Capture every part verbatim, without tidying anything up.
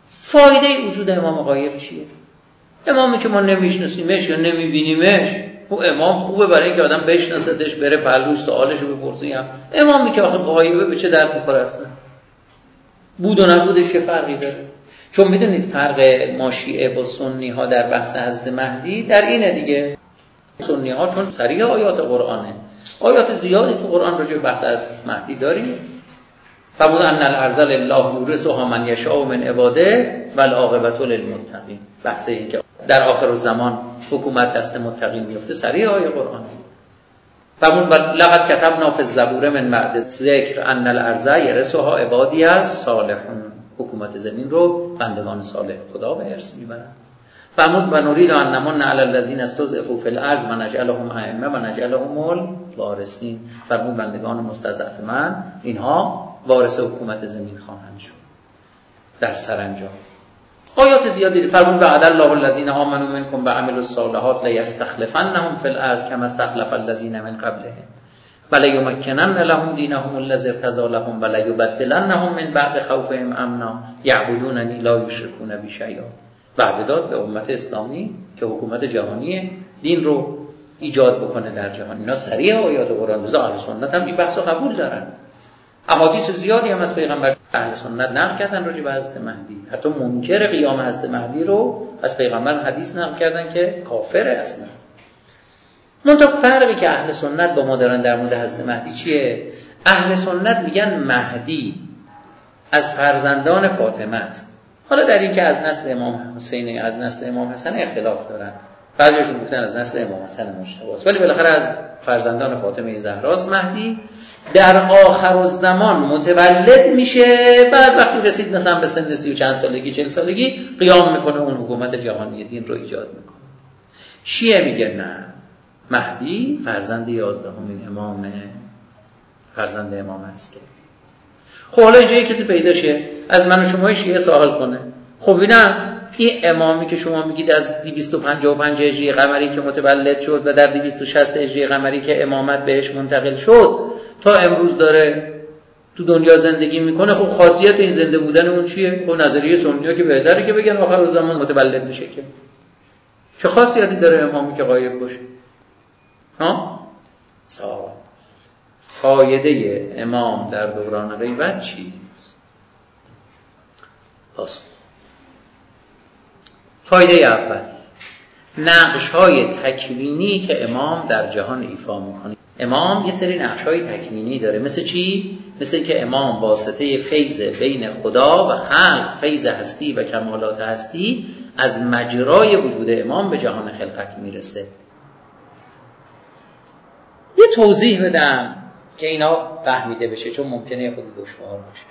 فایده وجود امام غایب چیه؟ امامی که ما نمیشناسیمش یا نمیبینیمش، او امام خوبه برای اینکه آدم بشناستش، بره پهلوش سوالشو بپرسه. هم امامی که آخه غایبه به چه درد میخوره اصلا؟ بود و نبودش که فرقی داره؟ چون میدونید فرق ما شیعه با سنی ها در بحث حضرت مهدی در اینه دیگه. سنی ها چون صریح آیات قرآنه، آیات زیادی تو قرآن راجع به بحث حضرت مهدی داریم. فبود ان الارض لله یورثها من یشاء من عباده والعاقبة للمتقین. بحث این که در آخر الزمان حکومت دست متقین میفته صریح آیه قرآن. فبود لقد کتبنا فی الزبور من بعد ذکر ان الارض یرثها عبادی الصالحون. حکومت زمین رو بندگان صالح خدا به ارث میبرن. فمود و نرید ان نمن علی الذین استضعفوا فی الارض و نجعلهم ائمه و نجعلهم الوارثین. فرمود بندگان مستضعف من اینها وارث حکومت زمین خواهند شد در سرانجام. آیات زیادی فرمود وعد الله الذین آمنوا منکم و عملوا الصالحات لیستخلفنهم فی الارض کما استخلف الذین من قبلهم ولیمکنن لهم دینهم الذی ارتضی لهم ولیبدلنهم من بعد خوفهم امنا یعبدوننی لا یشرکون بی شیئا. وعده داد به امت اسلامی که حکومت جهانی دین رو ایجاد بکنه در جهان. اینا صریح آیات قرآن. روز اهل سنت هم این بحثو قبول دارن. احادیث زیادی هم از پیغمبر اهل سنت نقل کردن راجع به حضرت مهدی. حتی منکر قیام حضرت مهدی رو از پیغمبر حدیث نقل کردن که کافره اصلا. منتها فرقی که اهل سنت با ما دارن در مورد حضرت مهدی چیه؟ اهل سنت میگن مهدی از فرزندان فاطمه است. حالا در این که از نسل امام حسین از نسل امام حسن اختلاف دارن. بعضیشون گفتن از نسل امام حسن مجتبی است، ولی بالاخره از فرزندان فاطمه زهراست. مهدی در آخر الزمان متولد میشه. بعد وقتی رسید مثلا به سن سی و چند سالگی چهل سالگی قیام میکنه، اون حکومت جهانی دین رو ایجاد میکنه. شیعه میگه نه، مهدی فرزند یازدهمین امامه، فرزند امام است. که خب حالا اینجا کسی پیدا شه از من و شما شیعه سوال کنه، خب ببینم این امامی که شما میگید از دویست و پنجاه و پنج هجری قمری که متولد شد و در دویست و شصت هجری قمری که امامت بهش منتقل شد تا امروز داره تو دنیا زندگی میکنه، خب خاصیت این زنده بودن اون چیه؟ خب نظریه سنی‌ها که بهتره که بگن آخر الزمان متولد میشه. که چه خاصیتی داره امامی که غایب باشه؟ ها؟ سوال. فایده امام در دوران غیبت چی؟ پاسخ. فایده اول، نقش‌های تکوینی که امام در جهان ایفا می‌کنه. امام یه سری نقش‌های تکوینی داره. مثل چی؟ مثل که امام واسطه فیض بین خدا و خلق، فیض هستی و کمالات هستی از مجرای وجود امام به جهان خلقت میرسه. یه توضیح بدم که اینا فهمیده بشه، چون ممکنه خود دشوار باشه.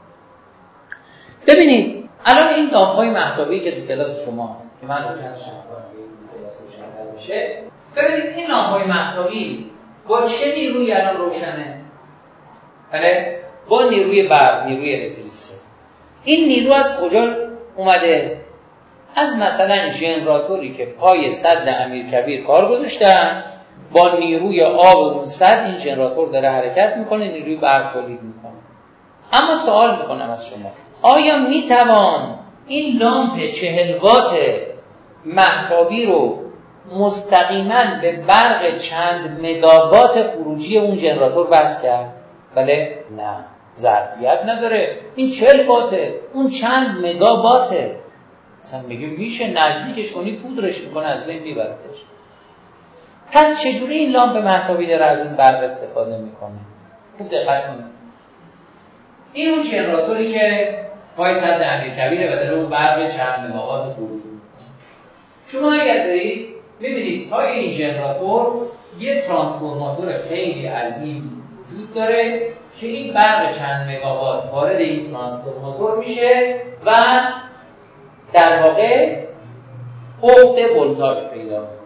ببینید الان این لامپ‌های مهتابی که تو کلاس شماست که من روشنش نمی‌کنم که کلاس روشن بشه، ببینید این لامپ‌های مهتابی با چه نیرویی الان روشنه؟ بله، با نیروی برق، نیروی الکتریسیته. این نیرو از کجا اومده؟ از مثلا ژنراتوری که پای سد امیرکبیر کار گذاشتن، با نیروی آب اون سد این ژنراتور داره حرکت میکنه، نیروی برق تولید میکنه. اما سوال میکنم از شما، آیا میتوان این لامپ چهل وات مهتابی رو مستقیما به برق چند مگاوات خروجی اون ژنراتور وصل کرد؟ بله؟ نه، ظرفیت نداره. این چهل واته، اون چند مگاواته. مثلا میگه میشه نزدیکش کنی پودرش میکنه، از بین میبردش. پس چجوری این لامپ مهتابی داره از اون برق استفاده میکنه؟ خوب دقت کنید. این اون ژنراتوری که پای سد امیرکبیره و داره اون برق چند مگاوات تولید میکنه. شما اگر برید ببینید پای این ژنراتور یه ترانسفورماتور خیلی عظیم وجود داره که این برق چند مگاوات وارد این ترانسفورماتور میشه و در واقع افت ولتاژ پیدا میکنه.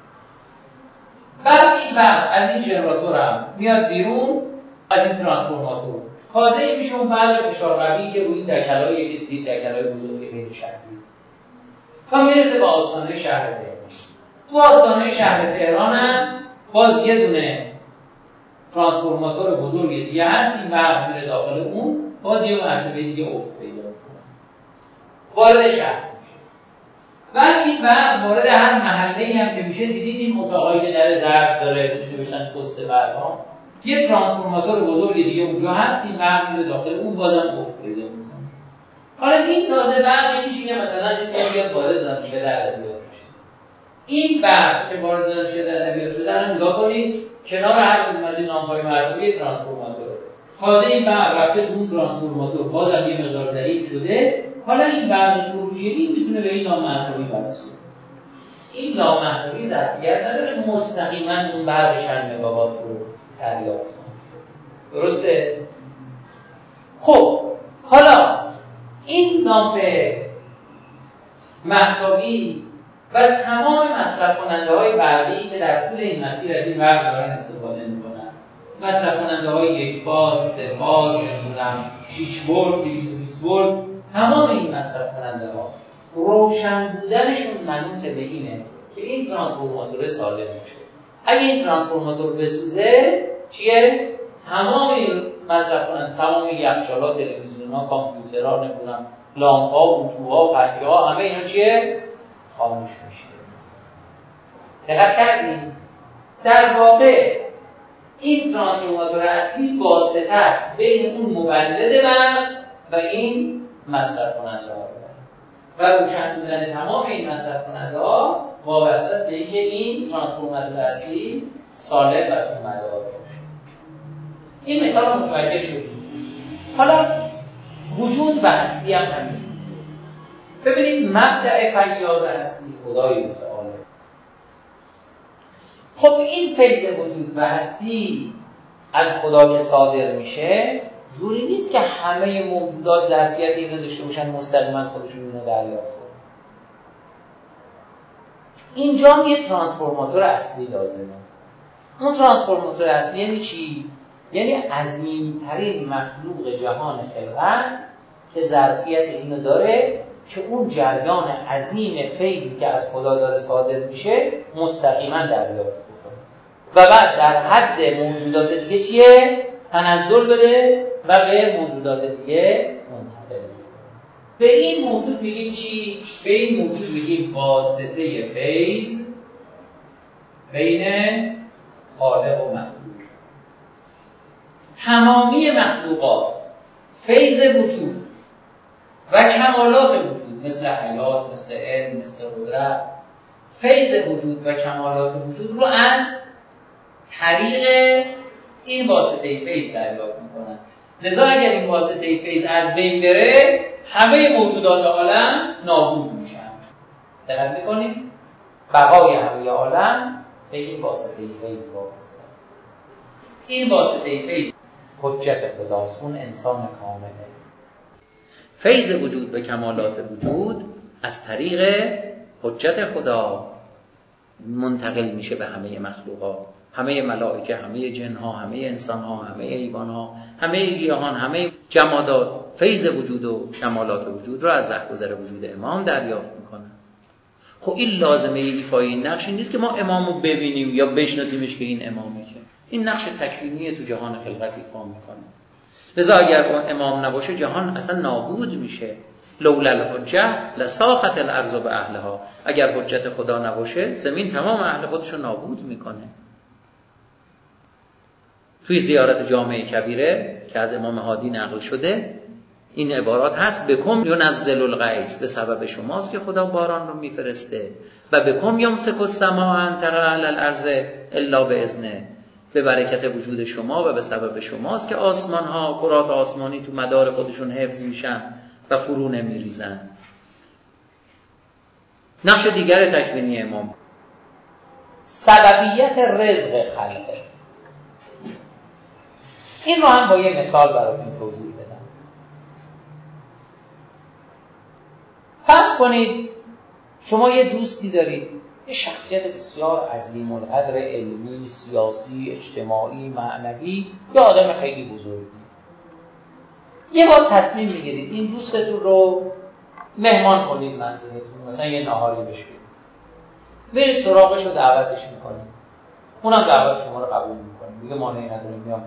بعد این برق از این ژنراتور هم میاد بیرون از این ترانسفورماتور، کازه میشه اون برق فشار قوی که روی دکلایی که دید دکلای بزرگی بین شهری تا میرسه به آستانه شهر تهران. تو آستانه شهر تهران هم باز یه دونه ترانسفورماتور بزرگی دیگه هست، این برق میره داخل اون، باز یه مرتبه دیگه افت پیدا میکنه. وارد شهر میشه و این برق وارد هر محله‌ای هم که میشه دیدید این اتاقایی که در ظرف داره توش نوشتن پست برق ها، یه ترانسفورماتور بزرگ دیگه اونجا هست، این برق میره داخل اون، بازم افت پیدا میکنه. حالا این تازه برق میشه که مثلا این بیاد وارد دانشگاه در ادبیات میشه. این برق که وارد دانشگاه در ادبیات شده رو نگاه کنید، کنار هر کدوم از این لامپ‌های مردمی ترانسفورماتور. تازه این برق رفته تو اون ترانسفورماتور، بازم یه مقدار ضعیف شده. حالا این برق خروجی میتونه به این لامحتوی وصل شه. این لامحتوی ظرفیت نداره مستقیما اون برق چند مگاوات رو دریافت کنه. درسته؟ خب حالا این لامپ محتوی و تمام مصرف کننده های برقی که در طول این مسیر از این برق دارن استفاده میکنن، مصرف کننده های یک فاز، سه فاز، نمیدونم شش ولت، دویست و بیست ولت، تمام این مصرف کننده ها روشن بودنشون منوط به اینه که این ترانسفورماتور سالم میشه. اگه این ترانسفورماتور بسوزه چیه؟ تمام این مصرف کننده، تمام یخچال‌ها، تلویزیون‌ها، کامپیوترها، نمیدونم لامپ‌ها، اتوها، پنکه‌ها، همه اینا چیه؟ خاموش میشه. دقت کردید؟ در واقع این ترانسفورماتور اصلی واسطه است بین اون مولد برق و این مصرف کننده ها و روشن بودن تمام این مصرف کننده ها وابسته است به اینکه این ترانسفورماتور اصلی سالم و تومدار باشه. این مثال متوجه شدید. حالا وجود و هستی هم همین. ببینید مبدأ فیاض هستی خدای متعال. خب این فیض وجود و هستی از خدا که صادر میشه، جوری نیست که همه موجودات ظرفیت اینو داشته باشن مستقیما خودشون اینو دریافت کنن. اینجا یه ترانسفورماتور اصلی لازمه. اون ترانسفورماتور اصلی یعنی چی؟ یعنی عظیمترین مخلوق جهان خلقت که ظرفیت اینو داره که اون جریان عظیم فیضی که از خدا داره صادر میشه مستقیما دریافت کنه و بعد در حد موجودات دیگه چیه؟ تنزل بده و به موجودات دیگه منتقل بشه. به این موجود میگیم چی؟ به این موجود میگیم واسطه فیض بین خالق و مخلوق. تمامی مخلوقات فیض وجود و کمالات وجود مثل حیات، مثل علم، مثل قدرت، فیض وجود و کمالات وجود رو از طریق این واسطه فیض دریافت میکنن. لذا اگر این واسطه فیض از بین بره همه موجودات عالم نابود میشن. دقت میکنید؟ بقای همه عالم به این واسطه فیض وابسته است. این واسطه فیض حجت خداست، اون انسان کامله. فیض وجود و کمالات وجود از طریق حجت خدا منتقل میشه به همه مخلوقات، همه ملائکه، همه جنها، همه انسانها، همه حیوانها، همه گیاهان، همه جمادات فیض وجود و کمالات وجود رو از رهگذر وجود امام دریافت میکنن. خب این لازمه ایفای این نقش نیست که ما امامو ببینیم یا بشناسیمش که این امامه، که این نقش تکوینی تو جهان خلقت ایفا میکنه. لذا اگر اون امام نباشه جهان اصلا نابود میشه. لولا الحجه لساخت الارض باهلها. اگر حجت خدا نباشه زمین تمام اهل خودش رو نابود میکنه. توی زیارت جامع کبیره که از امام هادی نقل شده این عبارات هست: بکم ینزل الغیث، به سبب شماست که خدا باران رو میفرسته، و بکم یمسک السماء ان تقع علی الارض الا باذنه، به برکت وجود شما و به سبب شماست که آسمان ها، کرات آسمانی تو مدار خودشون حفظ میشن و فرو نمیریزن. نقش دیگر تکوینی امام سببیت رزق خلقه. این رو هم با یه مثال براتون توضیح بدم. فرض کنید شما یه دوستی دارید، یه شخصیت بسیار عظیم القدر علمی، سیاسی، اجتماعی، معنوی، یه آدم خیلی بزرگی. یه بار تصمیم میگیرید این دوستتون رو مهمان کنید منزلتون، مثلا یه ناهاری بشید، برید سراغش رو دعوتش میکنید، اونم دعوت شما رو قبول میکنه، میگه مانعی نداره میام.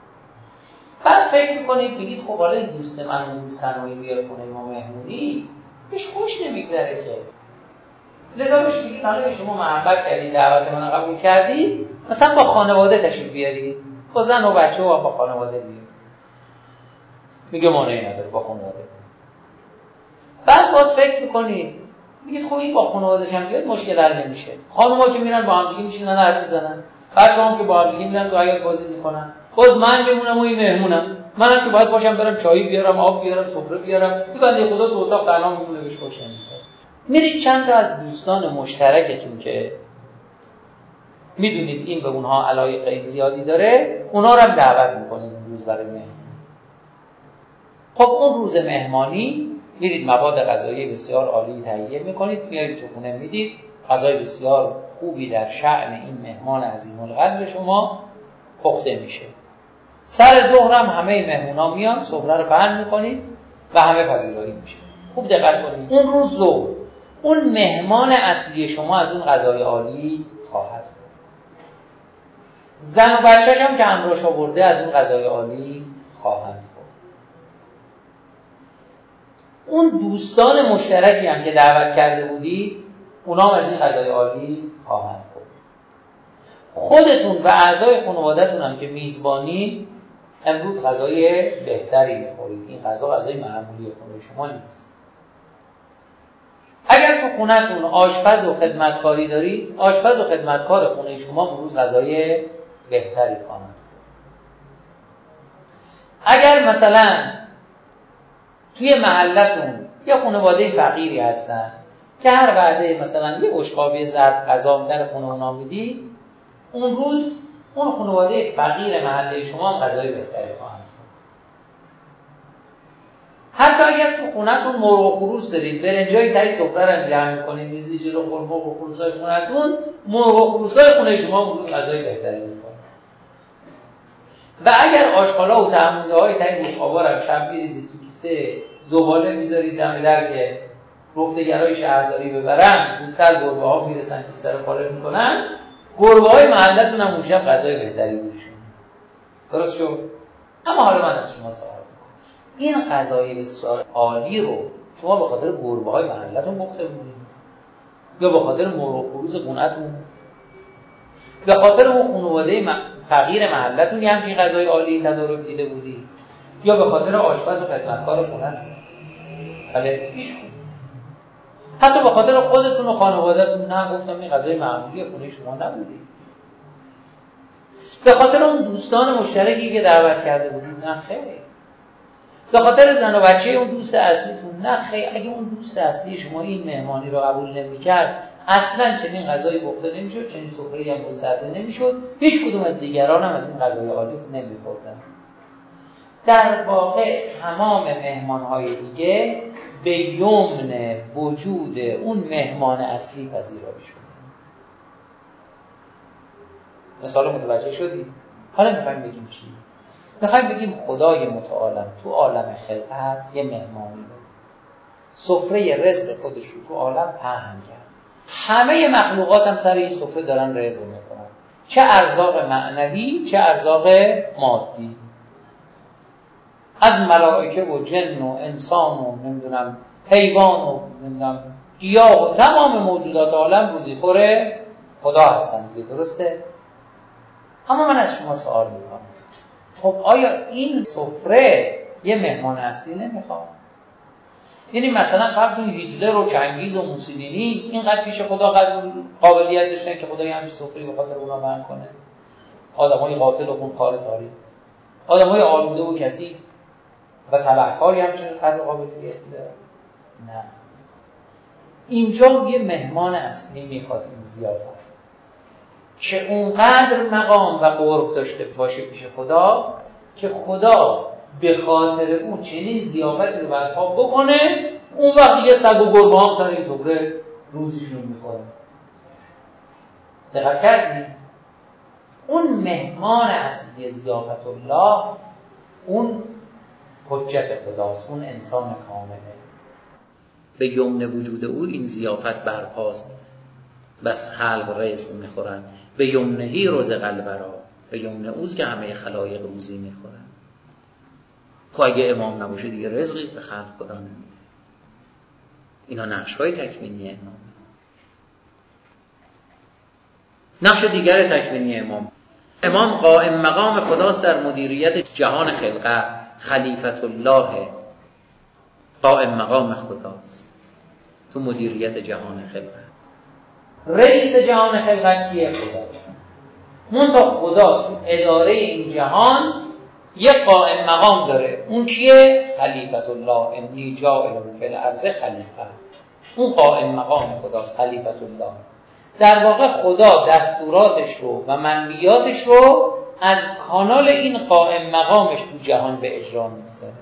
بعد فکر میکنید، میگید خب حالا این دوست من اون دوست تنهایی بیاد خونه ما مهمونی، بهش خوش نمیگذره که. لذا بهش میگید حالا شما محبت کردید، دعوت من قبول کردید، مثلا با خانواده تشریف بیارید، با زن و بچه و با خانواده بیارید. میگه مانعی نداره با خانواده. بعد باز فکر میکنید میگید خب این با خانواده‌ش هم بیاد مشکل حل نمیشه. خانم‌ها که میرن با هم دیگه میشینن حرف میزنن، بچه‌ها هم که با هم دیگه میرن تو حیاط بازی میکنن، باز من میمونم و این مهمونم، منم که باید باشم برم چای بیارم، آب بیارم، سفره بیارم، تو بنده خدا تو اتاق تنها میمونه، بهش خوش نمیشه. میرید چند تا از دوستان مشترکتون که میدونید این به اونها علایق زیادی داره، اونا رو هم دعوت میکنید روز برای مهمانی. خب اون روز مهمانی میرید مواد غذایی بسیار عالی تهیه میکنید، میارید تو خونه میدید، غذای بسیار خوبی در شأن این مهمان عظیم القدر شما پخته میشه. سر ظهر هم همه مهمونا میان، سفره رو پهن میکنید و همه پذیرایی میشه. خوب دقت کنید، اون روز ظهر اون مهمان اصلی شما از اون غذای عالی خواهد. زن و بچه‌ش هم که همراهش آورده از اون غذای عالی خواهند. اون دوستان مشترکی هم که دعوت کرده بودی، اونا هم از این غذای عالی خواهند خورد. خودتون و اعضای خانواده‌تون هم که میزبانی، امروز غذای بهتری می‌خورید. این غذا غذای معمولی خونه شما نیست. اگر تو خونه‌تون آشپز و خدمتکاری دارید، آشپز و خدمتکار خونه شما امروز غذای بهتری خواهند. اگر مثلا توی محلتون یا خانواده فقیری هستن که هر وعده مثلا یه بشقابی زرد غذا در خونه اونا میدی، اون روز اون خانواده فقیر محله شما هم غذای بهتری خواهند خورد. حتی اگر تو خونه‌تون مرغ و خروس دارید، برنجای تای سفره رو جمع می‌کنید، میزی جلو مرغ و خروسای خونه‌تون، مرغ و خروسای خونه شما اون روز غذای بهتری می‌خورن. و اگر آشغالا و تعمده‌های تای بشقابا رو شب بریزید تو کیسه زباله میذارید دم در که رفتگرای شهرداری ببرن، زودتر گربه ها میرسن کیسه رو پاره میکنن، گربه های محلتون هم اون شب غذای بهتری میشون. درست شد؟ اما حالا من از شما سوال میکنم، این غذای بسیار عالی رو شما به خاطر گربه های محلتون پخته بودید یا به خاطر مرغ و خروس خونه‌تون، به خاطر اون خانواده فقیر محلتون یه همچین غذای عالی تدارک دیده بودید، یا به خاطر آشپز و خدمتکار خونه‌تون؟ بله پیش کن. حتی به خاطر خودتون و خانواده‌تون نه، گفتم این غذای معمولی خونه شما نبودی. به خاطر اون دوستان مشترکی که دعوت کرده بودید نه خیر. به خاطر زن و بچه اون دوست اصلیتون نه خیر. اگه اون دوست اصلی شما این مهمانی رو قبول نمی‌کرد، اصلاً چنین غذایی پخته نمی‌شد، چنین سفره‌ای هم گسترده نمی‌شد، هیچ کدوم از دیگران هم از این غذای عالی نمی‌خوردن. در واقع تمام مهمان‌های دیگه به یمن وجود اون مهمان اصلی پذیرایی شد. مثلا متوجه شدید؟ حالا میخوایم بگیم چی؟ میخوایم بگیم خدای متعال تو عالم خلقت یه مهمانی داره، سفره رزق خودش رو تو عالم پهن کرد. همه مخلوقات هم سر این سفره دارن رزق میکنن، چه ارزاق معنوی چه ارزاق مادی. از ملائکه و جن و انسان و نمیدونم حیوان و نمیدونم گیاه و تمام موجودات عالم روزی خوره خدا هستن دیگه. درسته؟ اما من از شما سوال میکنم، خب آیا این سفره یه مهمان اصلی نمیخواد؟ یعنی مثلا فرض کنید هیتلر و چنگیز و موسولینی اینقدر پیش خدا قابلیت داشتن که خدا یه همچین سفره به خاطر اونا بند کنه؟ آدمای قاتل و خونخوار تاریخ، آدمای آلوده و کثیف و تبهکاری همچنین قدر قابلیتی داره؟ نه. اینجا یه مهمان اصلی میخواد این ضیافت که اونقدر مقام و قرب داشته باشه پیش خدا که خدا به خاطر اون چنین ضیافتی رو برپا بکنه، اون وقت دیگه سگ و گربه هم سر این سفره روزیشون میخوره. دقت کردید؟ اون مهمان اصلی ضیافت الله اون حجت خداست، اون انسان کامله. به یمن وجود او این ضیافت برپاست، بس خلق رزق میخورن. به یمنهی رزق الورا، به یمن اوست که همه خلایق روزی میخورن. خب اگه امام نباشه دیگه رزقی به خلق خدا نمیده. اینا نقش‌های تکوینی امام. نقش دیگر تکوینی امام، امام قائم مقام خداست در مدیریت جهان خلقت. خلیفت الله قائم مقام خداست تو مدیریت جهان خلقت. رئیس جهان خلقت کیه؟ خدا. منتها خدا تو اداره این جهان یک قائم مقام داره. اون کیه؟ خلیفت الله. انی جاعل فی الارض خلیفه. اون قائم مقام خداست، خلیفت الله. در واقع خدا دستوراتش رو و منویاتش رو از کانال این قائم مقامش تو جهان به اجرا می‌گذاره.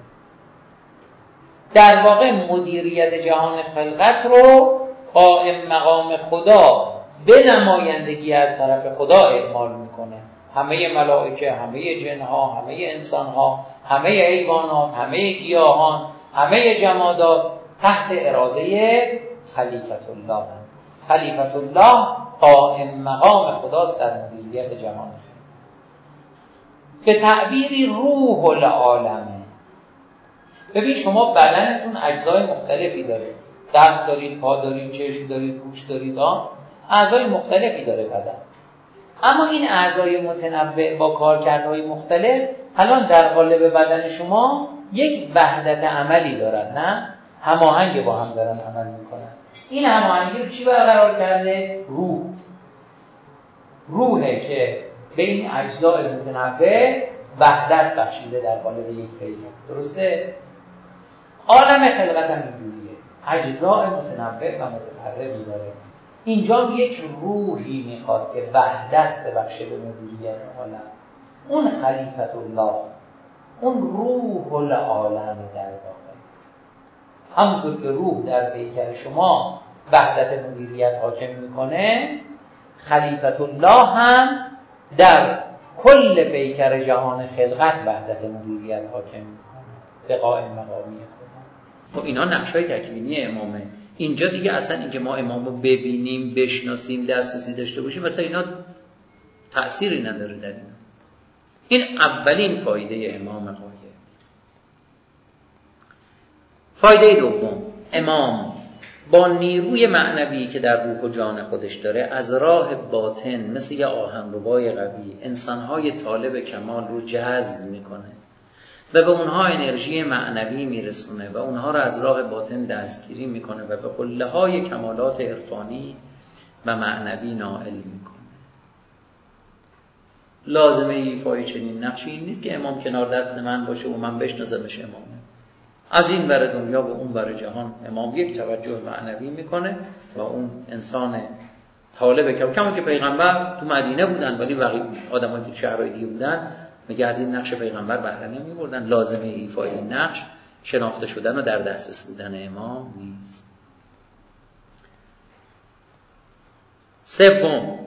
در واقع مدیریت جهان خلقت رو قائم مقام خدا به نمایندگی از طرف خدا اعمال میکنه. همه ملائکه، همه جنها، همه انسانها، همه حیوانات، همه گیاهان، همه جمادات تحت اراده خلیفت الله. خلیفت الله قائم مقام خداست در مدیریت جهان خلقت. به تعبیری روح العالمه. ببین شما بدنتون اجزای مختلفی داره، دست دارید، پا دارید، چشم دارید، گوش دارید، آن اعضای مختلفی داره بدن. اما این اعضای متنوع با کارکردهای مختلف الان در قالب بدن شما یک وحدت عملی دارن، نه؟ هماهنگ با هم دارن عمل میکنن. این هماهنگی رو چی برقرار کرده؟ روح. روحه که به این اجزای متنوع وحدت بخشیده در قالب یک پیکر. درسته؟ عالم خلقت هم اینجوریه، اجزای متنوع و متفرقی داره. اینجا یک روحی میخواد که وحدت ببخشه به مدیریت عالم. اون خلیفت الله، اون روح العالم در واقع. همونطور که روح در پیکر شما وحدت مدیریت حاکم میکنه، خلیفت الله هم در کل پیکر جهان خلقت وحدت مدیریت حاکم میکنه به قائم مقامی خدا. خب اینا نقشای تکوینی امامه. اینجا دیگه اصلا اینکه ما امامو ببینیم، بشناسیم، دسترسی داشته باشیم، مثلا اینا تأثیری نداره در اینا. این اولین فایده امام قایب. فایده دوم، امام با نیروی معنوی که در روح و جان خودش داره از راه باطن مثل یه آهنربای قوی انسانهای طالب کمال رو جذب میکنه و به اونها انرژی معنوی میرسونه و اونها رو از راه باطن دستگیری میکنه و به قله‌های کمالات عرفانی و معنوی نائل میکنه. لازمه ایفای چنین نقشی این نیست که امام کنار دست من باشه و من بشناسمش امامه. از این ور دنیا و اون ور جهان امام یک توجه معنوی میکنه و اون انسان طالب کم کما که پیغمبر تو مدینه بودن ولی بقیه آدمایی که شهرهای دیگه بودن میگه از این نقش پیغمبر بهره نمیبردن. لازمه ایفای این نقش شناخته شدن و در دسترس بودن امام نیست. سوم،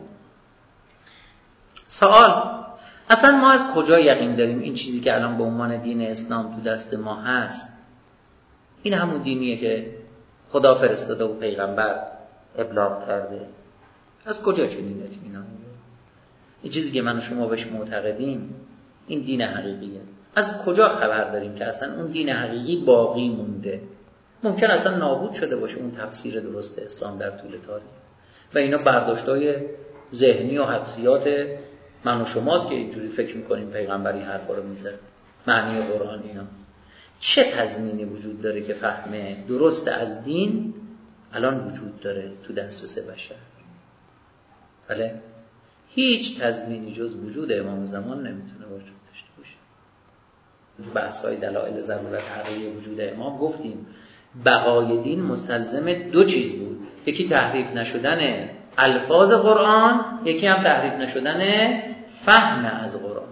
سوال، اصلا ما از کجا یقین داریم این چیزی که الان به عنوان دین اسلام تو دست ما هست این همون دینیه که خدا فرستاده و پیغمبر ابلاغ کرده؟ از کجا چنین اطمینانی داریم؟ این چیزی که من و شما بهش معتقدیم این دین حقیقیه. از کجا خبر داریم که اصلا اون دین حقیقی باقی مونده؟ ممکن اصلا نابود شده باشه اون تفسیر درست اسلام در طول تاریخ و اینا برداشتای ذهنی و حدسیات من و شماست که اینجوری فکر میکنیم پیغمبر این حرفا رو میزنه. معنی قرآن ایناست. چه تضمینی وجود داره که فهم درست از دین الان وجود داره تو دسترس بشر؟ بله؟ هیچ تضمینی جز وجود امام زمان نمیتونه وجود داشته باشه. تو بحث‌های دلایل ضرورت حقیقی وجود امام گفتیم بقای دین مستلزم دو چیز بود. یکی تحریف نشدن الفاظ قرآن، یکی هم تحریف نشدن فهم از قرآن.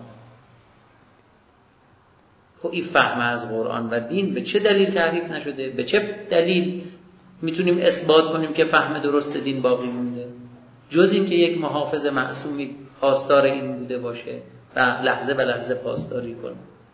خب این فهم از قرآن و دین به چه دلیل تحریف نشده؟ به چه دلیل میتونیم اثبات کنیم که فهم درست دین باقی مونده؟ جز این که یک محافظ معصومی پاسدار این بوده باشه و لحظه به لحظه پاسداری کنه.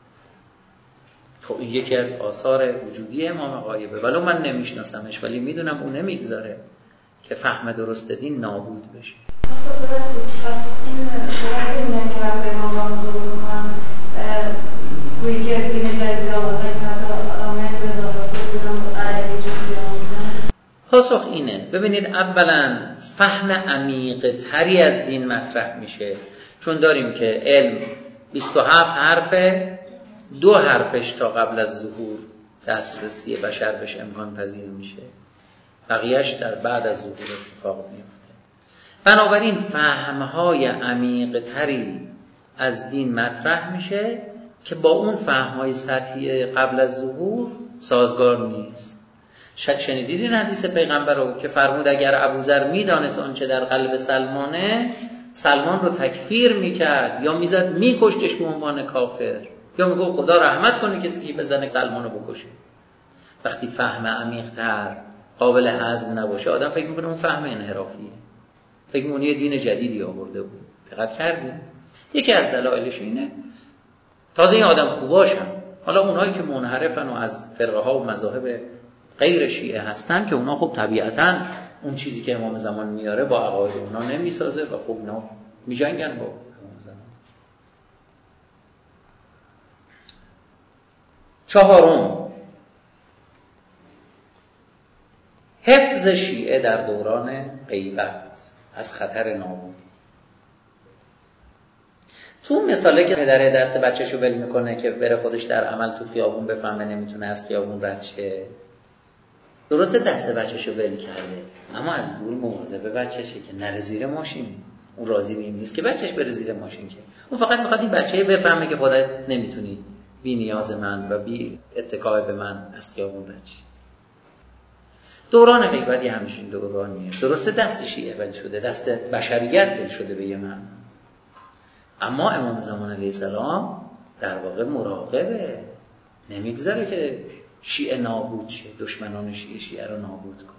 خب این یکی از آثار وجودی امام غایبه. ولو من نمیشناسمش ولی میدونم اون نمیگذاره که فهم درست دین نابود بشه. این شرایطی میگن که وقتی امام را حضور میکنن گویی که دین جدید آغازه کرده آدمایی که به دارات بودن علیه چیزی آمودن. پاسخ اینه، ببینید اولا فهم عمیق تری از دین مطرح میشه، چون داریم که علم بیست و هفت حرفه، دو حرفش تا قبل از ظهور دسترسی بشر بهش امکان پذیر میشه، بقیهش در بعد از ظهور اتفاق میفته. بنابراین فهمهای عمیق تری از دین مطرح میشه که با اون فهمهای سطحی قبل از ظهور سازگار نیست. شاید شنیدید این حدیث پیغمبر رو که فرمود اگر ابوذر میدانست آنچه در قلب سلمانه، سلمان رو تکفیر میکرد یا میزد میکشتش به عنوان کافر، یا میگو خدا رحمت کنه کسی که بزنه سلمان رو بکشه. وقتی فهم عمیق‌تر قابل هضم نباشه آدم فکر میکنه اون فهم انحرافیه، فکر میکنه یه دین جدیدی آورده بود. دقت کردیم یکی از دلایلش اینه. تازه این آدم خوباشم، حالا اونهایی که منحرفن و از فرقه ها و مذاهب غیر شیعه هستن که اونا خب طبیعتاً اون چیزی که امام زمان میاره با عقاید اونا نمیسازه و خب اونا میجنگن با امام زمان. چهارم، حفظ شیعه در دوران غیبت از خطر نابودی. تو مثاله که پدره دست بچه‌شو ول میکنه که بره خودش در عمل تو خیابون بفهمه نمیتونه از خیابون رد شه، درسته دست بچه‌شو ول کرده اما از دور مواظب بچه‌شه که نره زیر ماشین. اون راضی به این نیست که بچه‌ش بره زیر ماشین، که اون فقط میخواد این بچه بفهمه که خودت نمیتونی بی نیاز من و بی اتکای به من از خیابون رد شی. دوران غیبت همچین دورانیه. درسته دست شیعه ول شده، دست بشریت ول شده به یه من، اما امام زمان علیه السلام در واقع مراقبه، نمیگذاره که شیعه نابود شه، دشمنان شیعه شیعه رو نابود کنه.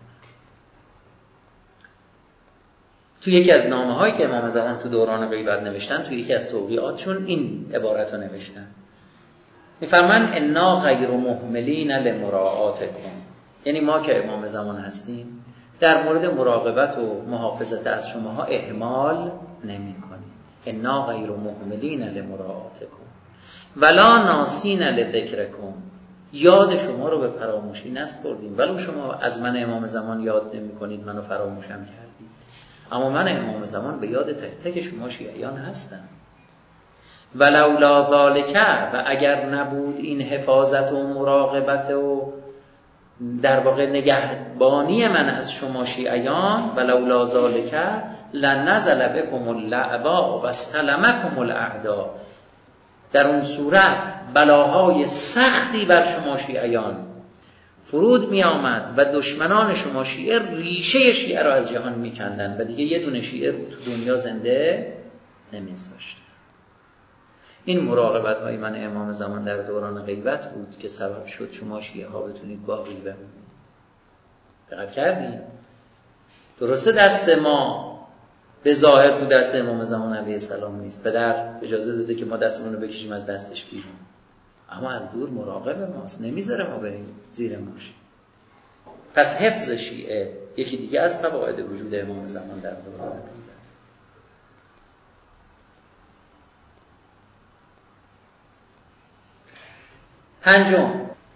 تو یکی از نامه هایی که امام زمان تو دوران غیبت نوشتن، تو یکی از توقیعاتشون این عبارت رو نوشتن، میفرمان انا غیر مهملین لمراعاتکم، یعنی ما که امام زمان هستیم در مورد مراقبت و محافظت از شماها اهمال نمی کنیم. انا غیر مهملین لمراعاتکم ولا ناسین لذکرکم، یاد شما رو به فراموشی نسپردیم، ولو شما از من امام زمان یاد نمی کنید منو فراموشم کردید، اما من امام زمان به یاد تک تک شما شیعیان هستم. ولولا ذالک، و اگر نبود این حفاظت و مراقبت و در واقع نگهبانی من از شما شیعیان، ولولا ذالک لنزل بكم اللعباء واستلمكم الاعداء، در اون صورت بلاهای سختی بر شما شیعیان فرود می آمد و دشمنان شما شیعه ریشه شیعه را از جهان می کندن و دیگه یه دونه شیعه تو دنیا زنده نمی گذاشتن. این مراقبت های من امام زمان در دوران غیبت بود که سبب شد شما شیعه ها بتونید باقی بمونید. دقت کردید؟ درسته دست ما به ظاهر تو دست امام زمان علیه السلام نیست، پدر اجازه داده که ما دستمون رو بکشیم از دستش بیرون، اما از دور مراقب ماست، نمیذاره ما بریم زیر ماشین. پس حفظ شیعه یکی دیگه از فواید وجود امام زمان در دوران غیبت. پنجم،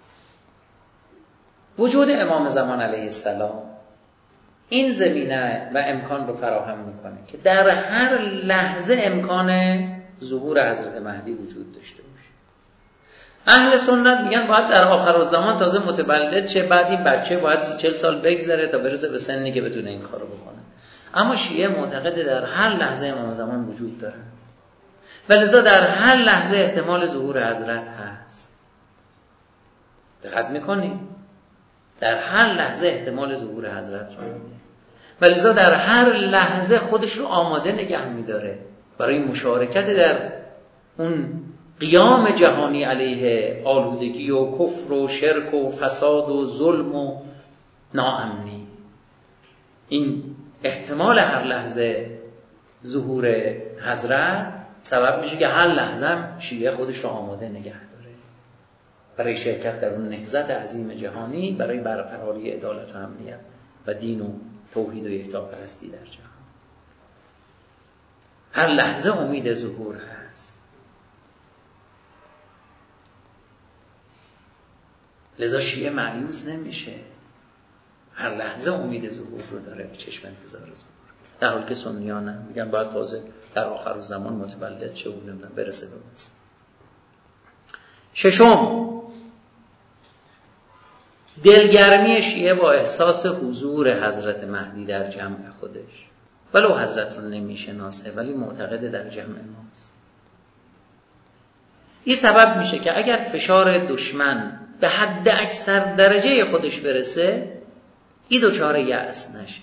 وجود امام زمان علیه السلام این زمینه و امکان رو فراهم میکنه که در هر لحظه امکان ظهور حضرت مهدی وجود داشته باشه. اهل سنت میگن باید در آخر الزمان تازه متولد شه، بعد این بچه باید سی چل سال بگذره تا برسه به سنی که بتونه این کارو بکنه. اما شیعه معتقد در هر لحظه امام زمان وجود داره و لذا در هر لحظه احتمال ظهور حضرت هست. دقت میکنید؟ در هر لحظه احتمال ظهور حضرت رو میده و لذا در هر لحظه خودش رو آماده نگه میداره برای مشارکت در اون قیام جهانی علیه آلودگی و کفر و شرک و فساد و ظلم و ناامنی. این احتمال هر لحظه ظهور حضرت سبب میشه که هر لحظه هم شیعه خودش رو آماده نگه داره برای شرکت در اون نهضت عظیم جهانی، برای برقراری عدالت و امنیت و دین و توحید و یکتاپرستی در جهان. هر لحظه امید ظهور هست. لذا شیعه مایوس نمیشه، هر لحظه امید ظهور رو داره، به چشم انتظار ظهور، در حالی که سنیان هم میگن باید تازه در آخر زمان متولد چه بود نمیدونم برسه به ماست. ششم، دلگرمی شیعه با احساس حضور حضرت مهدی در جمع خودش، ولو حضرت رو نمیشناسه ولی معتقد در جمع ماست. این سبب میشه که اگر فشار دشمن به حد اکثر درجه خودش برسه، این دچار یأس نشه،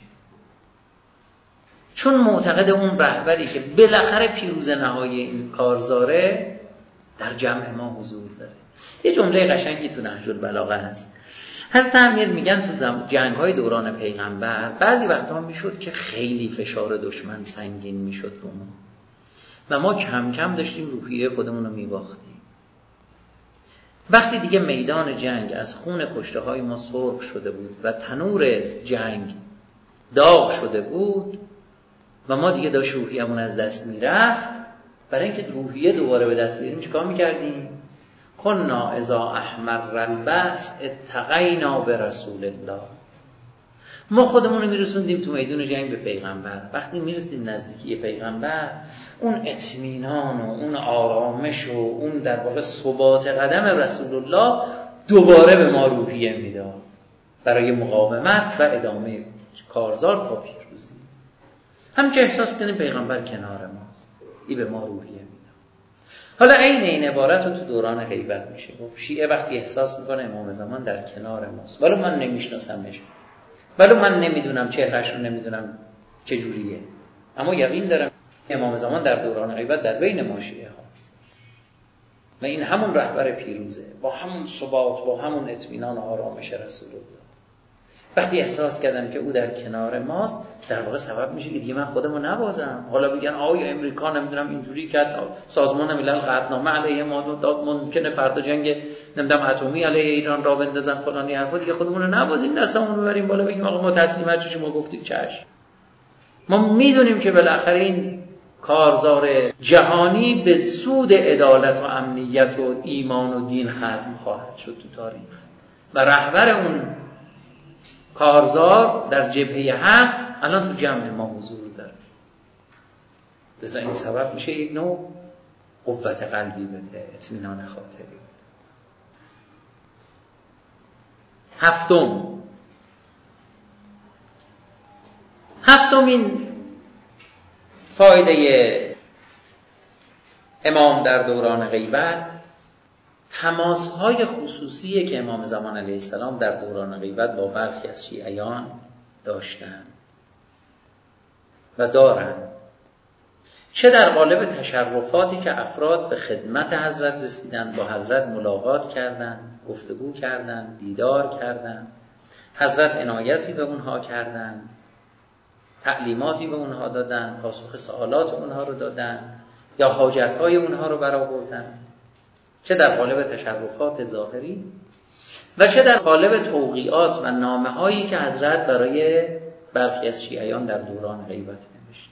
چون معتقد اون رهبری که بالاخره پیروز نهایی این کارزاره در جمع ما حضور داره. یه جمله قشنگی تو نهج البلاغه هست. حضرت امیر میگن تو جنگ‌های دوران پیغمبر بعضی وقتا میشد که خیلی فشار دشمن سنگین میشد رو ما و ما کم کم داشتیم روحیه خودمون رو میباختیم. وقتی دیگه میدان جنگ از خون کشته های ما سرخ شده بود و تنور جنگ داغ شده بود و ما دیگه داشت روحیه‌مون از دست میرفت، برای اینکه روحیه دوباره به دست بیاریم چیکار میکردیم؟ کنا اذا احمر البأس اتقینا برسول الله. ما خودمون رو میرسوندیم تو میدون جنگ به پیغمبر. وقتی میرسیم نزدیکی پیغمبر، اون اطمینان و اون آرامش و اون در واقع ثبات قدم رسول الله دوباره به ما روحیه میداد برای مقاومت و ادامه کارزار تا پیروزی. هم که احساس کنیم پیغمبر کنار ماست، این به ما روحیه میده. حالا عین این عبارت رو تو دوران غیبت میشه گفت. شیعه وقتی احساس میکنه امام زمان در کنار ماست، ولی من نمیشناسمش، ولی من نمیدونم چهرهش رو، نمیدونم چجوریه، اما یقین دارم امام زمان در دوران غیبت در بین ما شیعه هاست و این همون رهبر پیروزه با همون ثبات، با همون اطمینان و آرامش رسول الله. وقتی احساس کردم که او در کنار ماست، در واقع سبب میشه که دیگه من خودمو نبازم. حالا بگن آیا امریکا نمیدونم اینجوری کرد، سازمان ملل قطعنامه علیه ما داد، ممکنه فردا جنگ نمیدونم اتمی علیه ایران را بندازن، فلانی حرفا، دیگه خودمون رو نبازیم، دستمون رو ببریم بالا بگیم آقا ما تسلیم هر چی شما گفتید چشم. ما میدونیم که بالاخره این کارزار جهانی به سود عدالت و امنیت و ایمان و دین ختم خواهد شد تو تاریخ و رهبر اون کارزار در جبهه حق الان تو جمع ما حضور داره. لذا این سبب میشه یک نوع قوت قلبی بده، اطمینان خاطری. هفتم هفتمین فایده امام در دوران غیبت، تماس‌های خصوصی که امام زمان علیه السلام در دوران غیبت با برخی از شیعیان داشتند و دارند، چه در قالب تشرفاتی که افراد به خدمت حضرت رسیدند، با حضرت ملاقات کردند، گفتگو کردند، دیدار کردند، حضرت عنایتی به اونها کردند، تعلیماتی به اونها دادند، پاسخ سوالات اونها رو دادند یا حاجت‌های اونها رو برآوردند، چه در قالب تشرفات ظاهری و چه در قالب توقیعات و نامه‌هایی که حضرت برای برخی از شیعیان در دوران غیبت نوشتند.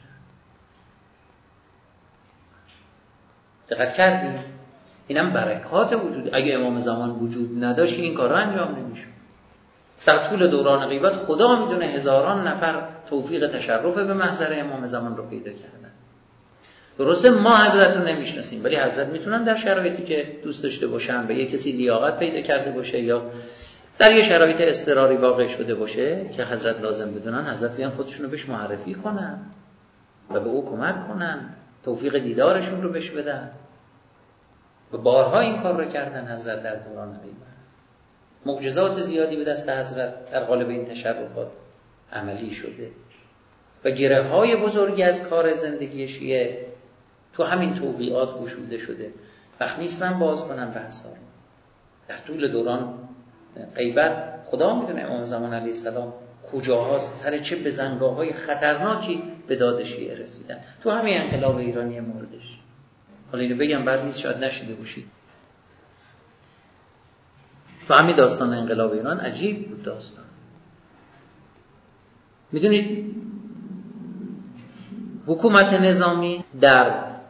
دقت کردیم؟ اینم برکات وجود. اگه امام زمان وجود نداشت که این کارا انجام نمیشد. در طول دوران غیبت خدا میدونه هزاران نفر توفیق تشرف به محضر امام زمان رو پیدا کردن. درسته ما حضرت رو نمیشناسیم، ولی حضرت میتونن در شرایطی که دوست داشته باشن، به یه کسی لیاقت پیدا کرده باشه یا در یه شرایط اضطراری واقع شده باشه که حضرت لازم بدونن، حضرت بیان خودشونو بهش معرفی کنن و به او کمک کنن، توفیق دیدارشون رو بهش بدن. و بارها این کار رو کردن حضرت در دوران غیبت. معجزات زیادی به دست حضرت در قالب این تشرفات عملی شده و گره‌های بزرگی از کار زندگی شیعه تو همین توقیعات گشوده شده. وقت نیست من باز کنم بحثا رو. در طول دوران غیبت خدا میدونه امام زمان علیه السلام کجاهاست، سر چه بزنگاه‌های خطرناکی به داد شیعه رسیدن. تو همین انقلاب ایرانی موردش، حالا اینو بگم بعد نیست شاید نشیده باشید، تو همین داستان انقلاب ایران عجیب بود داستان. میدونید حکومت نظامی در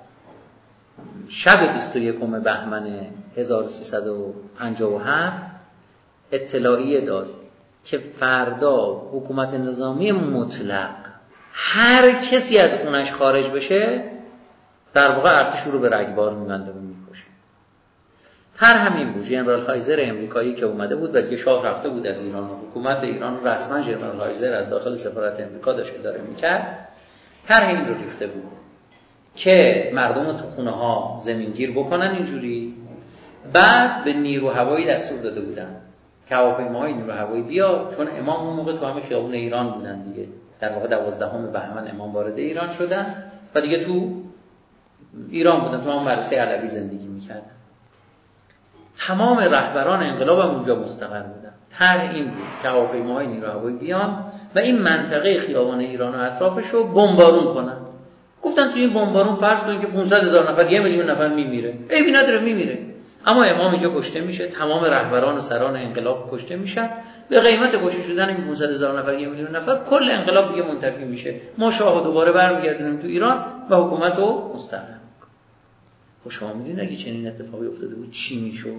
شب بیست و یکم بهمن هزار و سیصد و پنجاه و هفت اطلاعیه داد که فردا حکومت نظامی مطلق هر کسی از خونش خارج بشه در واقع ارتش رو به رگبار می‌بنده و می‌کشه. هر همین بود. ژنرال هایزر امریکایی که اومده بود و دیگه شاه رفته بود از ایران و حکومت ایران رسما ژنرال هایزر از داخل سفارت امریکا داشت اداره می‌کرد. طرح این رو ریخته بود که مردم رو تو خونه‌ها زمینگیر بکنن اینجوری. بعد به نیرو هوایی دستور داده بودن که هواپیماهای نیرو هوایی بیا، چون امام اون موقع تو همه خیابون ایران بودن دیگه. در واقع دوازدهم بهمن امام وارد ایران شدن و دیگه تو ایران بودن، تو هم مدرسه علوی زندگی می‌کردن. تمام رهبران انقلاب هم اونجا مستقر بودن. طرح این بود که هواپیماهای نیرو هوایی بیان و این منطقه خیابان ایران و اطرافش رو بمبارون کنن. گفتن تو این بمبارون فرض کنید که پانصد هزار نفر، یک میلیون نفر میمیره. عیبی نداره میمیره. اما امام اینجا کشته میشه، تمام رهبران و سران انقلاب کشته میشن. به قیمت کشته شدن این پانصد هزار نفر، یک میلیون نفر، کل انقلاب دیگه منتفی میشه. ما شاه دوباره برمیگردونیم تو ایران و حکومت رو مستقر میکنیم. خب شما میدونید اگه چنین اتفاقی افتاده بود چی میشد؟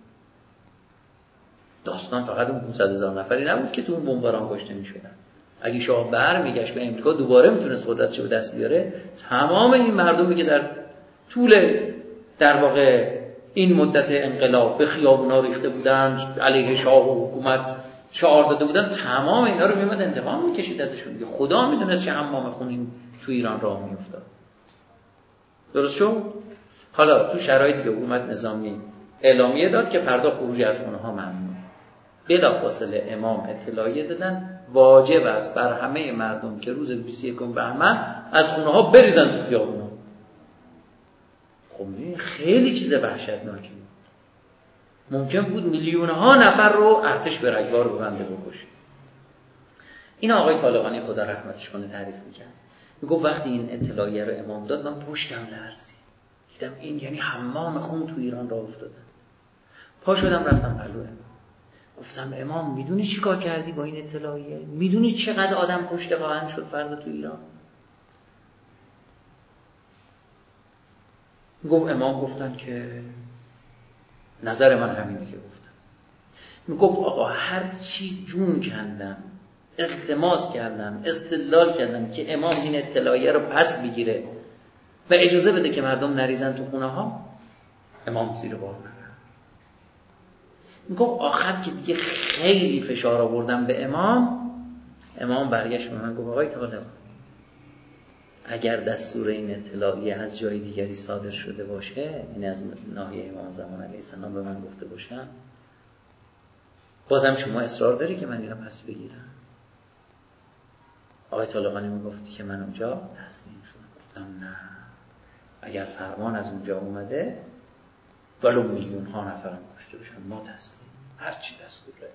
داستان فقط اون پانصد هزار نفری نبود که تو اون بمباران کشته میشدن. اگه شاه برمیگشت به امریکا دوباره میتونست قدرتش رو به دست بیاره، تمام این مردمی که در طول در واقع این مدت انقلاب به خیابونا ریخته بودن، علیه شاه و حکومت شعار داده بودن، تمام اینا رو میومد انتقام میکشید ازشون دیگه. خدا میدونست چه حمام خونی تو ایران راه میافتاد. درست شد؟ حالا تو شرایطی که حکومت نظامی اعلامیه داد که فردا خروجی از خونه‌ها ممنوع، بلافاصله امام اطلاعیه دادن واجب است بر همه مردم که روز بیست و یکم بهمن از خونه‌ها بریزن تو خیابونا. خب خیلی چیز وحشتناکی بود. ممکن بود میلیون ها نفر رو ارتش به رگبار ببنده بکشه. این آقای طالقانی خدا رحمتش کنه تعریف می‌کرد. میگفت وقتی این اطلاعیه رو امام داد من پشتم لرزید. دیدم این یعنی حمام خون تو ایران راه افتاده. پا شدم رفتم پلو امام. گفتم امام میدونی چی کار کردی با این اطلاعیه؟ میدونی چقدر آدم کشته خواهند شد فردا تو ایران؟ گفت امام گفتن که نظر من همینه که گفتن. میگفت آقا هر چی جون کندم، التماس کردم، استدلال کردم که امام این اطلاعیه رو پس بگیره و اجازه بده که مردم نریزن تو خونه ها، امام زیر بار نرفت. میگفت آخر که دیگه خیلی فشار آوردم به امام، امام برگشت به من گفت آقای طالقانی اگر دستور این اطلاعیه از جای دیگری صادر شده باشه، این از ناحیه امام زمان علیه السلام به من گفته باشن، بازم شما اصرار داری که من اینو پس بگیرم؟ آقای طالقانی میگفتی که من اونجا تسلیم شدم. گفتم نه، اگر فرمان از اونجا اومده ولو میلیون ها نفرم کشته بشن ما تسلیم، هرچی دستوره.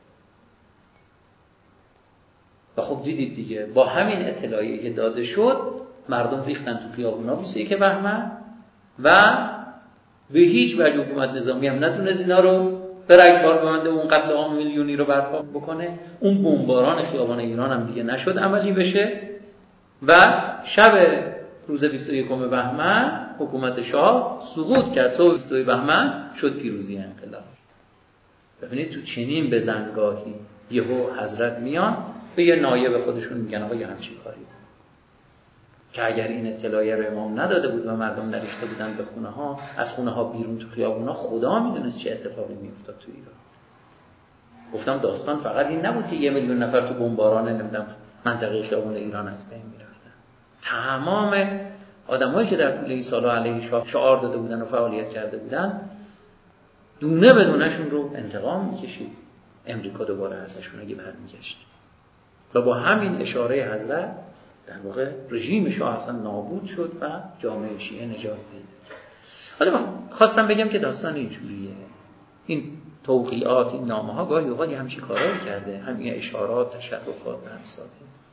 و خب دیدید دیگه با همین اطلاعیه که داده شد مردم ریختن تو خیابونا بیست و یک بهمن و به هیچ وجه حکومت نظامی هم نتونست اینا رو به رگبار ببنده، اون قتل عام میلیونی رو برپا بکنه. اون بمباران خیابان ایران هم دیگه نشد عملی بشه و شب روز بیست و یکم بهمن حکومت شاه سقوط کرد. صبح بیست و دوم بهمن شد پیروزی انقلاب. ببینید تو چنین بزنگاهی یهو حضرت میان به یه نایب خودشون میگن آقا یه همچین کاری که اگر این اطلاعیه رو امام نداده بود و مردم نریخته بودن به خونه ها، از خونه ها بیرون تو خیابونا، خدا میدونست چه اتفاقی میافتاد تو ایران. گفتم داستان فقط این نبود که یه میلیون نفر تو بمباران نمیدونم منطقه خیابون ایران از بین میرفتن. تمام آدمایی که در طول این سال‌ها علیه شاه شعار داده بودن و فعالیت کرده بودن دونه بدونشون رو انتقام میکشید امریکا دوباره ازشون اگه برمیگشت. و با همین اشاره حضرت در واقع رژیم شاه اصلا نابود شد و جامعه شیعه نجات پیدا. حالا من خواستم بگم که داستان اینجوریه. این توقیعات، این نامه ها گاهی اوقات همچین کارایی کرده، همین اشارات، تشرفات و امثال.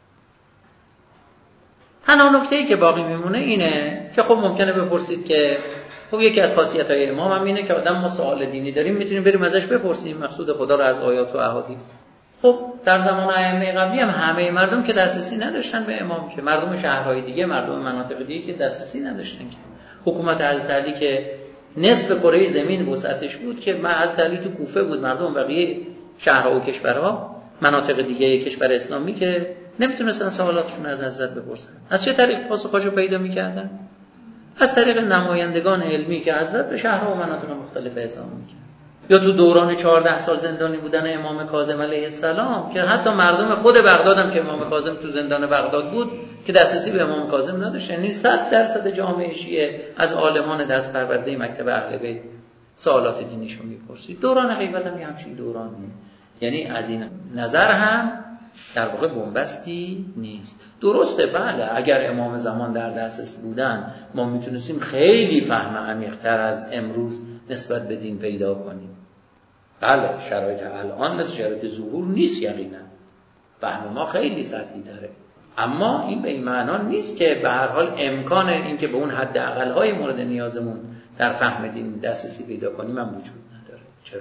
تنها نکته‌ای که باقی میمونه اینه که خب ممکنه بپرسید که خب یکی از خاصیت‌های امام هم اینه که آدم ما سوال دینی داریم میتونیم بریم ازش بپرسیم مقصود خدا رو از آیات و احادیث. خب در زمان ائمه قبلی هم همه مردم که دسترسی نداشتن به امام، که مردم شهرهای دیگه، مردم مناطق دیگه که دسترسی نداشتن. که حکومت حضرت علی که نصف کره زمین وسعتش بود، که حضرت علی تو کوفه بود، مردم بقیه شهرها و کشورها مناطق دیگه کشور اسلامی که نمیتونستن سوالاتشون از حضرت بپرسن. از چه طریق پاسخاشو پیدا میکردن؟ از طریق نمایندگان علمی که حضرت به شهرها و مناطق مختلف اعزام میکرد. یا تو دوران چهارده سال زندانی بودن امام کاظم علیه السلام که حتی مردم خود بغداد هم که امام کاظم تو زندان بغداد بود که دسترسی به امام کاظم نداشت. یعنی صد درصد جامعه شیعه از عالمان دست پرورده مکتب اهل بیت سوالات دینیشو میپرسید. دوران غیبت هم همچین دورانی، یعنی از این نظر هم در واقع بنبستی نیست. درسته بله، اگر امام زمان در دسترس بودن ما میتونستیم خیلی فهم عمیق‌تر از امروز نسبت به دین پیدا کنیم. بله شرایط الان مثل شرایط ظهور نیست، یقینا فهم ما خیلی سطحی داره، اما این به این معنا نیست که به هر حال امکان این که به اون حد اقل‌های مورد نیازمون در فهم دین دسترسی پیدا کنیم هم وجود نداره. چرا؟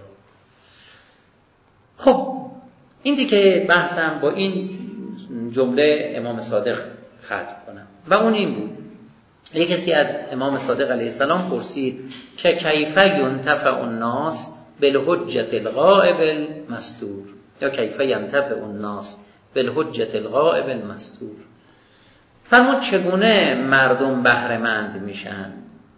خب این دیگه بحثم با این جمله امام صادق ختم کنم و اون این بود. یک کسی از امام صادق علیه السلام پرسید که کیف ینتفع الناس بالحجة الغائب المستور، یا کیف ینتفع الناس بالحجة الغائب المستور. فرمود چگونه مردم بهره مند میشن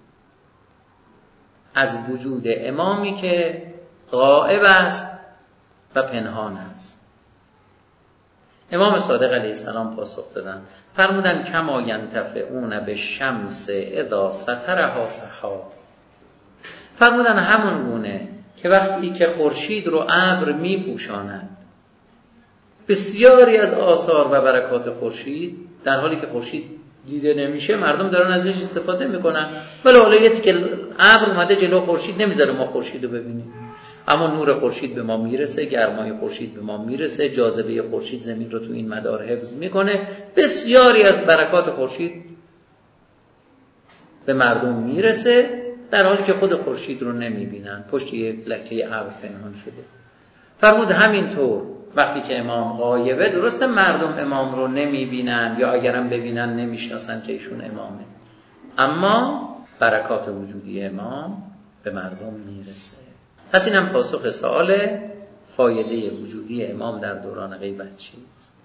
از وجود امامی که غائب است و پنهان است. امام صادق علیه السلام پاسخ دادن فرمودن کما ینتفعون بالشمس اذا سترها سحاب. فرمودن همون گونه که وقتی که خورشید رو ابر میپوشاند، بسیاری از آثار و برکات خورشید در حالی که خورشید دیده نمیشه مردم دارن ازش استفاده میکنن، ولی حالیتی که ابر اومده جلو خورشید نمیذاره ما خورشید رو ببینیم، اما نور خورشید به ما میرسه، گرمای خورشید به ما میرسه، جاذبه خورشید زمین رو تو این مدار حفظ میکنه، بسیاری از برکات خورشید به مردم میرسه در حالی که خود خورشید رو نمیبینن، پشت یک لکه ابر پنهان شده. فرمود همینطور وقتی که امام غایبه، درسته مردم امام رو نمیبینن یا اگرم ببینن نمیشناسن که ایشون امامه، اما برکات وجودی امام به مردم میرسه. پس اینم پاسخ سوال فایده وجودی امام در دوران غیبت چیست.